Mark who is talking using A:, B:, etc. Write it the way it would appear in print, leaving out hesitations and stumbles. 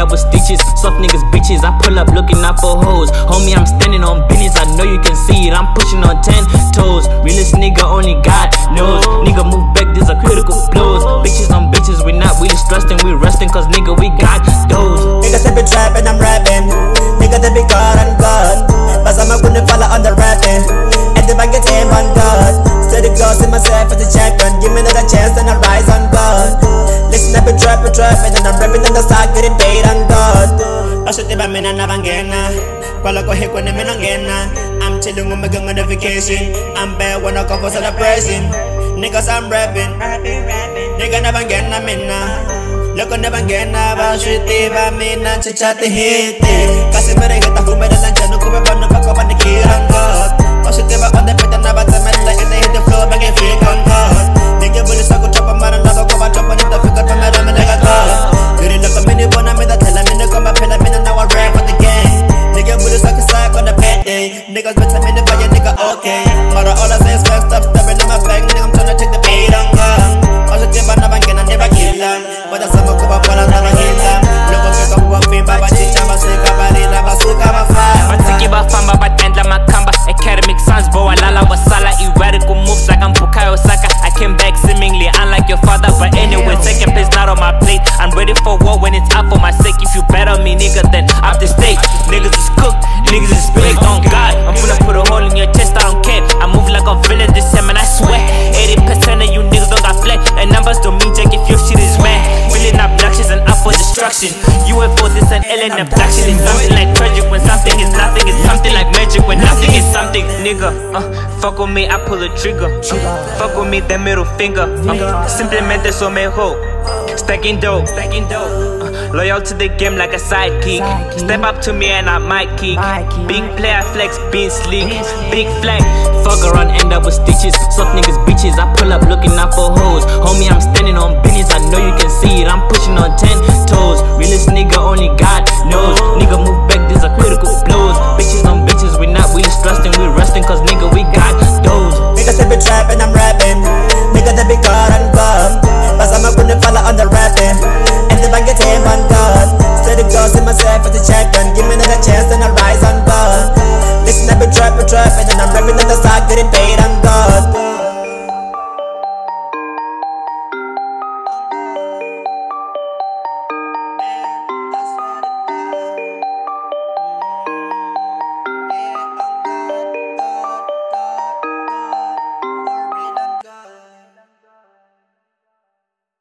A: up with stitches. Soft niggas bitches, I pull up looking out for hoes. Homie, I'm standing on business, I know you can see it. I'm pushing on 10 toes. Realest nigga, only God knows. Nigga move back, there's a critical blows. Bitches on bitches, we not really stressing, we resting, cause nigga, we got those.
B: Niggas that be trapping, I'm rapping. Niggas that be God and God. But I'm gonna follow on the rapping. And if I get him on God, steady goes in myself as a champion. Give me another chance and I rise on God. Listen, I be trapping, and I'm rapping on the side, getting paid on God. Positive, I'm in another gena. While I go here when I'm in a gena. I'm chilling with my gun on the vacation. I'm bad when I go for celebration. Niggas, I'm rapping. Nigga, never get na minna. Look on the bangena, bashiti, bamina, chichati hiti. Kasi merengeta, humera, lanchano, kuba, bano, bako, banikiran, God. Positive, on the pit, and about the metal, and they hit the floor, banging freak on God. Nigga, bully, sako, chop, and maran, lava, go, chop, and the figure, from the ramen, like a dog. You look a mini, bona, me, that tell me, no, come, pill, I'm in, and now I rap for the game. Nigga, bully, sako, sack on the pet day. Niggas, better me, the fire, nigga, okay. Mara, all I say is fast stuff, stepping in my bag, nigga, I'm trying to take the bait on God. Positive, I'm not banging, I never kill them. But that's how I go up on another hill. Look at me, go up in Baba Chicha, Basika, Barilla, Basuka, Bafa.
C: Matiki Bafamba, Batendla, Makamba. Academic sons, Boa Lala, Wasala. Erratical moves like I'm Bukayo Saka. I came back seemingly unlike your father. But anyway, second place not on my plate. I'm ready for war when it's out for my sake. If you bet on me, nigga, then up the stake. Niggas is cooked, niggas is baked on God. I'm gonna put a hole in your chest, I don't care. I move like a villain this time and I swear 80% of you niggas don't got flex. And numbers don't mean jack if your shit is mad. Feeling obnoxious and up for destruction. UFO, this an alien abduction. It's something like tragic when something is nothing. It's something like magic when nothing is something. Nigga, fuck with me, I pull a trigger. Fuck with me, that middle finger. Simplemente so me ho. Stacking dope. Loyal to the game like a sidekick. Step up to me and I might kick. Big player flex, being sleek. Big flag.
A: Fuck around, end up with stitches. Soft niggas bitches, I pull up looking out for hoes. Homie, I'm standing on business, I know you can see it. I'm pushing on 10 toes. Realest nigga, only God knows. Nigga move back, there's a critical blows. Bitches on bitches, we not really stressing, we resting, cause nigga, we got those.
B: Niggas that be trapping, I'm rapping. Niggas that be God and God. But I'm gonna follow on the rapping. And if I get him on God, steady goes in myself as a champion. Give me another chance and I rise on God. Listen, I be trapping, and I'm rapping on the side, getting paid on God.